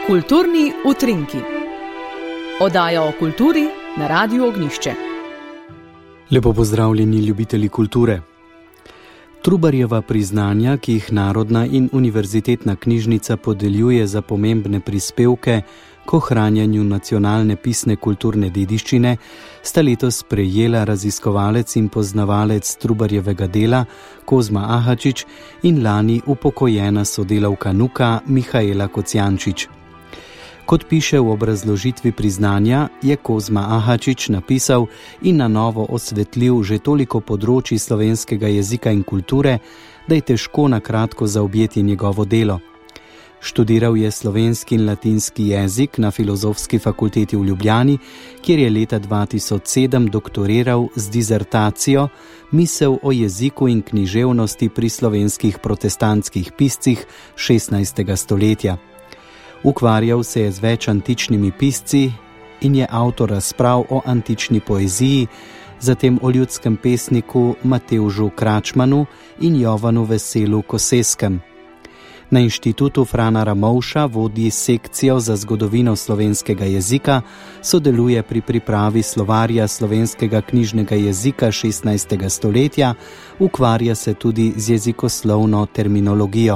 Kulturni utrinki. Oddaja o kulturi na Radiu Ognjišče. Lepo pozdravljeni ljubitelji kulture. Trubarjeva priznanja, ki jih Narodna in univerzitetna knjižnica podeljuje za pomembne prispevke k ohranjanju nacionalne pisne kulturne dediščine, sta letos prejela raziskovalec in poznavalec Trubarjevega dela Kozma Ahačič in lani upokojena sodelavka NUK-a Mihaela Kocijančič. Kot piše v obrazložitvi priznanja, je Kozma Ahačič napisal in na novo osvetlil že toliko področij slovenskega jezika in kulture, da je težko na kratko zaobjeti njegovo delo. Študiral je slovenski in latinski jezik na Filozofski fakulteti v Ljubljani, kjer je leta 2007 doktoriral z dizertacijo Misel o jeziku in književnosti pri slovenskih protestantskih piscih 16. stoletja. Ukvarjal se je z več antičnimi pisci in je avtor razprav o antični poeziji, zatem o ljudskem pesniku Matevžu Kračmanu in Jovanu Veselu Koseskem. Na Inštitutu Frana Ramovša vodi sekcijo za zgodovino slovenskega jezika, sodeluje pri pripravi slovarja slovenskega knjižnega jezika 16. stoletja, ukvarja se tudi z jezikoslovno terminologijo.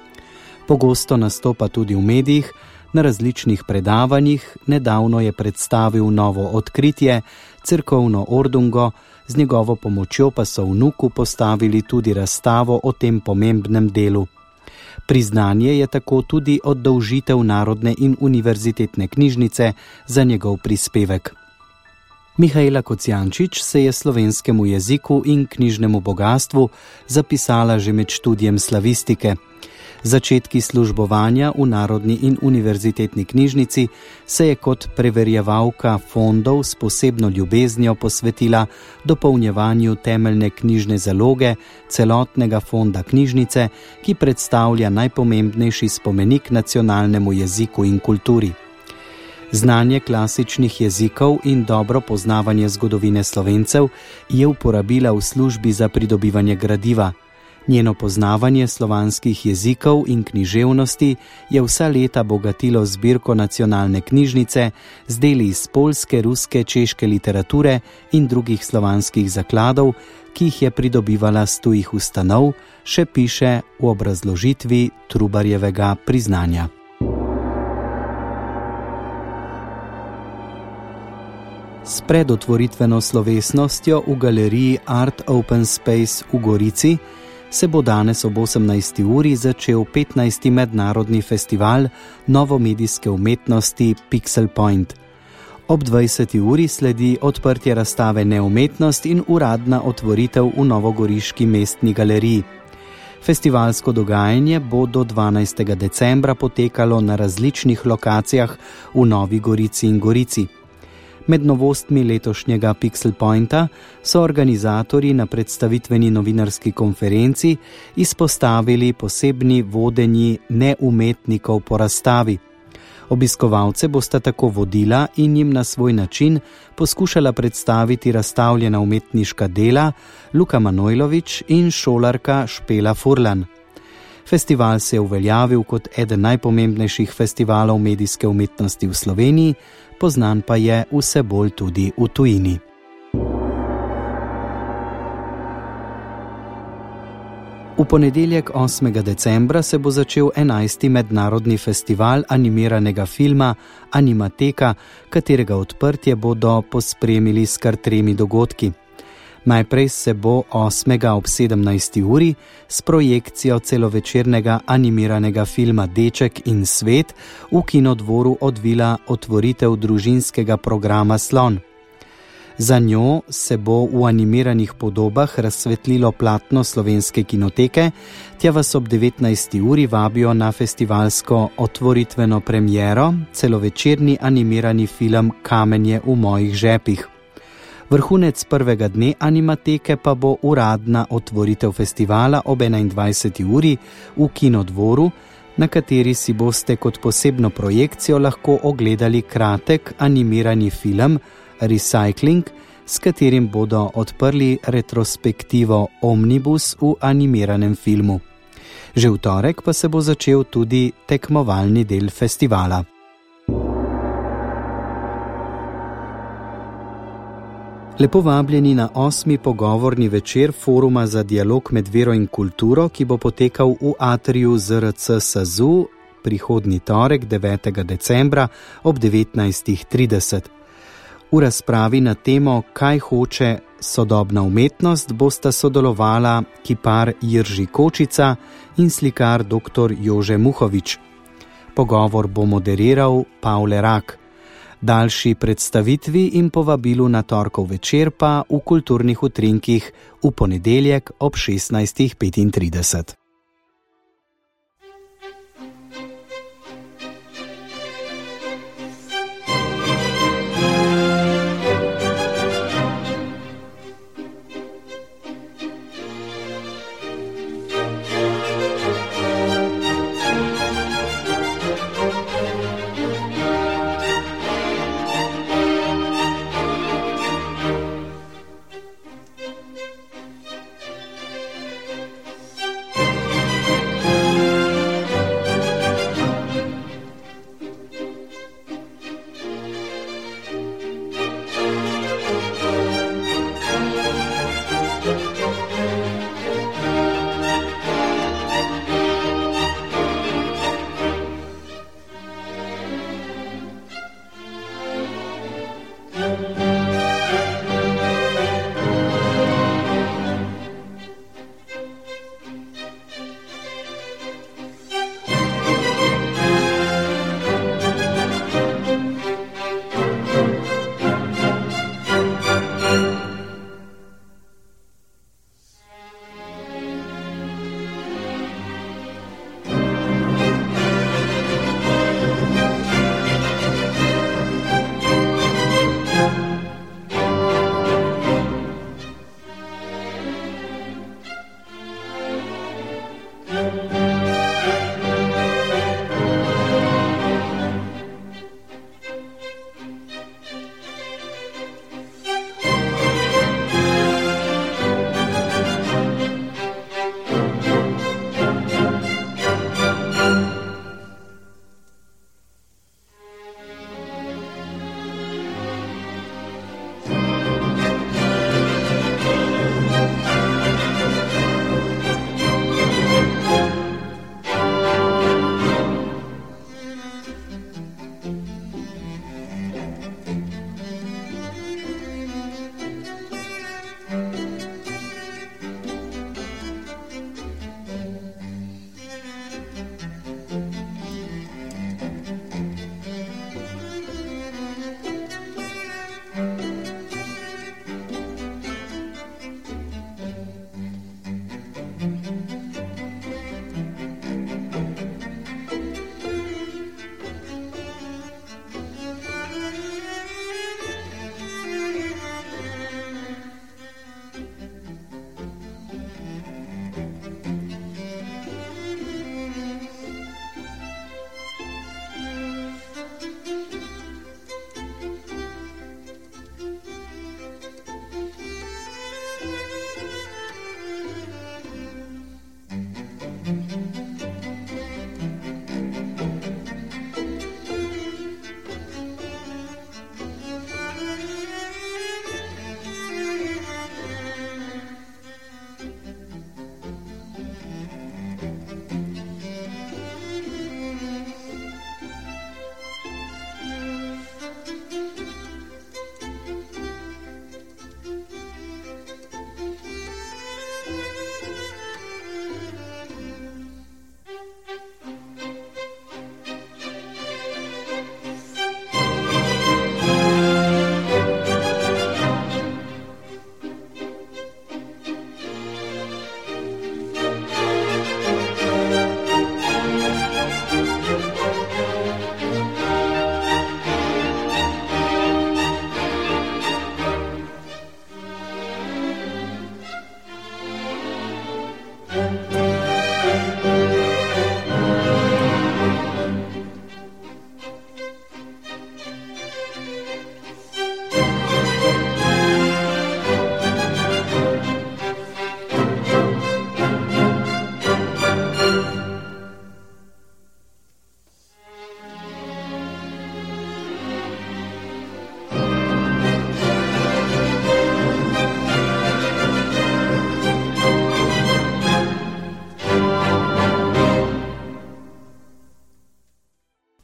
Pogosto nastopa tudi v medijih, na različnih predavanjih, nedavno je predstavil novo odkritje, cerkovno ordungo, z njegovo pomočjo pa so v NUK-u postavili tudi razstavo o tem pomembnem delu. Priznanje je tako tudi oddolžitev Narodne in univerzitetne knjižnice za njegov prispevek. Mihaela Kocijančič se je slovenskemu jeziku in knjižnemu bogastvu zapisala že med študijem slavistike. Začetki službovanja v Narodni in univerzitetni knjižnici se je kot preverjevalka fondov s posebno ljubeznijo posvetila dopolnjevanju temeljne knjižne zaloge celotnega fonda knjižnice, ki predstavlja najpomembnejši spomenik nacionalnemu jeziku in kulturi. Znanje klasičnih jezikov in dobro poznavanje zgodovine Slovencev je uporabila v službi za pridobivanje gradiva. Njeno poznavanje slovanskih jezikov in književnosti je vsa leta bogatilo zbirko nacionalne knjižnice z deli iz poljske, ruske, češke literature in drugih slovanskih zakladov, ki jih je pridobivala s tujih ustanov, še piše v obrazložitvi Trubarjevega priznanja. S predotvoritveno slovesnostjo v galeriji Art Open Space v Gorici se bo danes ob 18. uri začel 15. mednarodni festival novomedijske umetnosti Pixel Point. Ob 20. uri sledi odprtje razstave Neumetnost in uradna otvoritev v novogoriški mestni galeriji. Festivalsko dogajanje bo do 12. decembra potekalo na različnih lokacijah v Novi Gorici in Gorici. Med novostmi letošnjega Pixel Pointa so organizatorji na predstavitveni novinarski konferenci izpostavili posebni vodenji neumetnikov po razstavi. Obiskovalce bosta tako vodila in jim na svoj način poskušala predstaviti razstavljena umetniška dela Luka Manojlović in šolarka Špela Furlan. Festival se je uveljavil kot eden najpomembnejših festivalov medijske umetnosti v Sloveniji, poznan pa je vse bolj tudi v tujini. V ponedeljek 8. decembra se bo začel 11. mednarodni festival animiranega filma Animateka, katerega odprtje bodo pospremili s kar 3 dogodki. Najprej se bo 8. ob 17. uri s projekcijo celovečernega animiranega filma Deček in svet v Kinodvoru odvila otvoritev družinskega programa Slon. Za njo se bo v animiranih podobah razsvetlilo platno Slovenske kinoteke, tja vas ob 19. uri vabijo na festivalsko otvoritveno premiero celovečerni animirani film Kamenje v mojih žepih. Vrhunec prvega dne Animateke pa bo uradna otvoritev festivala ob 21. uri v Kinodvoru, na kateri si boste kot posebno projekcijo lahko ogledali kratek animirani film Recycling, s katerim bodo odprli retrospektivo Omnibus v animiranem filmu. Že v torek pa se bo začel tudi tekmovalni del festivala. Lepo vabljeni na 8. pogovorni večer Foruma za dialog med vero in kulturo, ki bo potekal v atriju ZRC SAZU prihodnji torek 9. decembra ob 19:30. V razpravi na temo Kaj hoče sodobna umetnost bosta sodelovala kipar Jirži Kočica in slikar dr. Jože Muhovič. Pogovor bo moderiral Pavle Rak. Daljši predstavitvi in povabilu na torkov večer pa v kulturnih utrinkih v ponedeljek ob 16:35.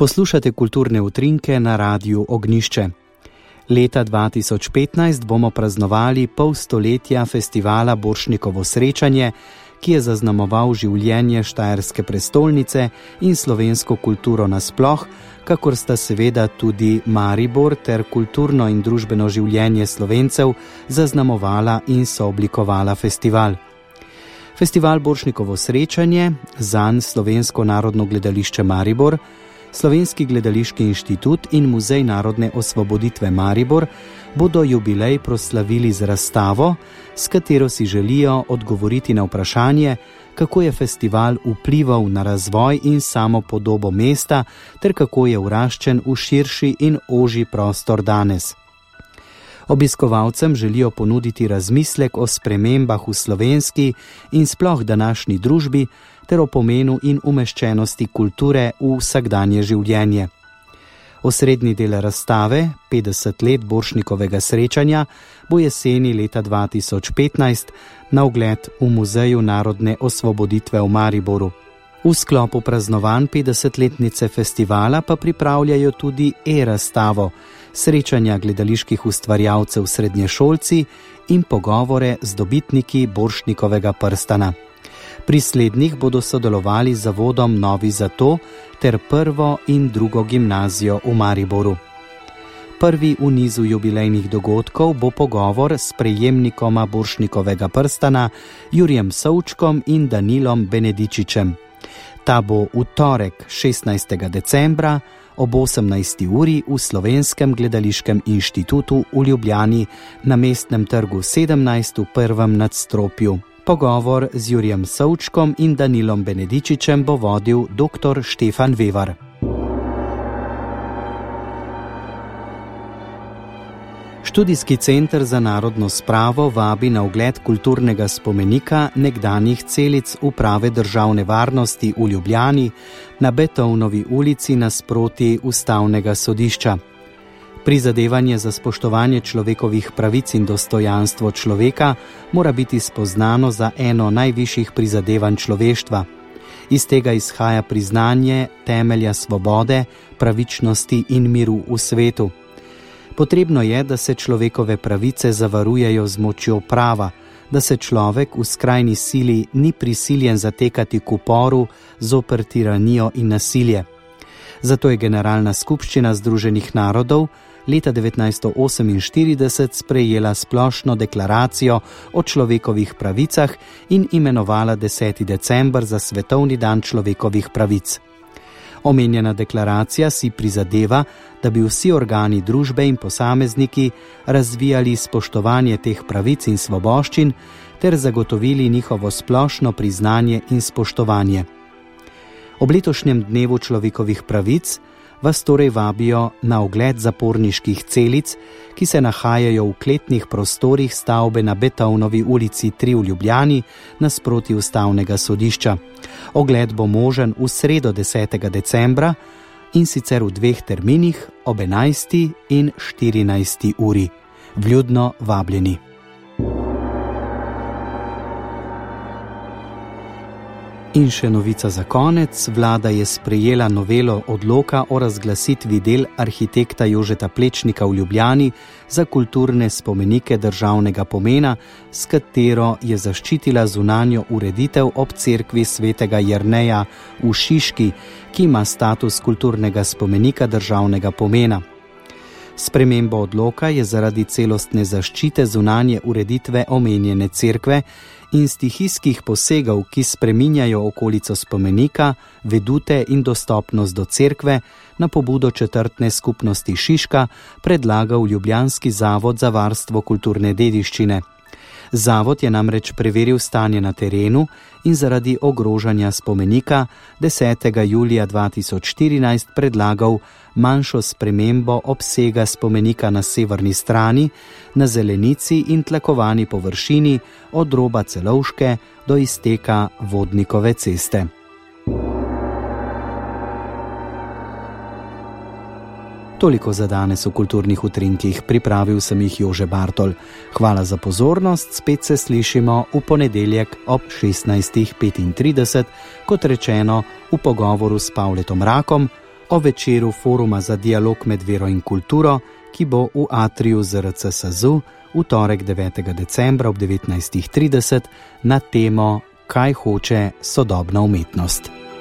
Poslušate kulturne utrinke na Radiu Ognjišče. Leta 2015 bomo praznovali pol stoletja festivala Borštnikovo srečanje, ki je zaznamoval življenje štajerske prestolnice in slovensko kulturo nasploh, kakor sta seveda tudi Maribor ter kulturno in družbeno življenje Slovencev zaznamovala in sooblikovala festival. Festival Borštnikovo srečanje, zanj Slovensko narodno gledališče Maribor, Slovenski gledališki inštitut in Muzej narodne osvoboditve Maribor bodo jubilej proslavili z razstavo, s katero si želijo odgovoriti na vprašanje, kako je festival vplival na razvoj in samo podobo mesta ter kako je vraščen v širši in ožji prostor danes. Obiskovalcem želijo ponuditi razmislek o spremembah v slovenski in sploh današnji družbi ter o pomenu in umeščenosti kulture v vsakdanje življenje. Osrednji del razstave, 50 let Borštnikovega srečanja, bo jeseni leta 2015 na ogled v Muzeju narodne osvoboditve v Mariboru. V sklopu praznovanj 50-letnice festivala pa pripravljajo tudi e-razstavo, srečanja gledaliških ustvarjalcev srednješolci in pogovore z dobitniki Borštnikovega prstana. Pri slednjih bodo sodelovali z zavodom Novi Zato ter prvo in drugo gimnazijo v Mariboru. Prvi v nizu jubilejnih dogodkov bo pogovor s prejemnikoma Borštnikovega prstana Jurijem Savčkom in Danilom Benedičičem. Ta bo v torek 16. decembra ob 18. uri v Slovenskem gledališkem inštitutu v Ljubljani na Mestnem trgu 17 v prvem nadstropju. Pogovor z Jurijem Savčkom in Danilom Benedičičem bo vodil dr. Štefan Vevar. Študijski center za narodno spravo vabi na ogled kulturnega spomenika nekdanjih celic Uprave državne varnosti v Ljubljani na Beethovnovi ulici nasproti Ustavnega sodišča. Prizadevanje za spoštovanje človekovih pravic in dostojanstvo človeka mora biti spoznano za eno najvišjih prizadevanj človeštva. Iz tega izhaja priznanje temelja svobode, pravičnosti in miru v svetu. Potrebno je, da se človekove pravice zavarujejo z močjo prava, da se človek v skrajni sili ni prisiljen zatekati k uporu zoper tiranijo in nasilje. Zato je Generalna skupščina Združenih narodov leta 1948 sprejela splošno deklaracijo o človekovih pravicah in imenovala 10. december za Svetovni dan človekovih pravic. Omenjena deklaracija si prizadeva, da bi vsi organi družbe in posamezniki razvijali spoštovanje teh pravic in svoboščin ter zagotovili njihovo splošno priznanje in spoštovanje. Ob letošnjem dnevu človekovih pravic vas torej vabijo na ogled zaporniških celic, ki se nahajajo v kletnih prostorih stavbe na Beethovnovi ulici 3 v Ljubljani nasproti Ustavnega sodišča. Ogled bo možen v sredo 10. decembra in sicer v 2 terminih ob 11. in 14. uri. Vljudno vabljeni. In še novica za konec. Vlada je sprejela novelo odloka o razglasitvi del arhitekta Jožeta Plečnika v Ljubljani za kulturne spomenike državnega pomena, s katero je zaščitila zunanjo ureditev ob cerkvi svetega Jerneja v Šiški, ki ima status kulturnega spomenika državnega pomena. Sprememba odloka je zaradi celostne zaščite zunanje ureditve omenjene cerkve in stihijskih posegov, ki spreminjajo okolico spomenika, vedute in dostopnost do cerkve, na pobudo četrtne skupnosti Šiška predlagal Ljubljanski zavod za varstvo kulturne dediščine. Zavod je namreč preveril stanje na terenu in zaradi ogrožanja spomenika 10. julija 2014 predlagal manjšo spremembo obsega spomenika na severni strani, na zelenici in tlakovani površini od roba Celovške do izteka Vodnikove ceste. Toliko za danes v kulturnih utrinkih, pripravil sem jih Jože Bartol. Hvala za pozornost, spet se slišimo v ponedeljek ob 16:35, kot rečeno v pogovoru s Pavletom Rakom o večeru Foruma za dialog med vero in kulturo, ki bo v atriju ZRC SAZU v torek 9. decembra ob 19.30 na temo Kaj hoče sodobna umetnost.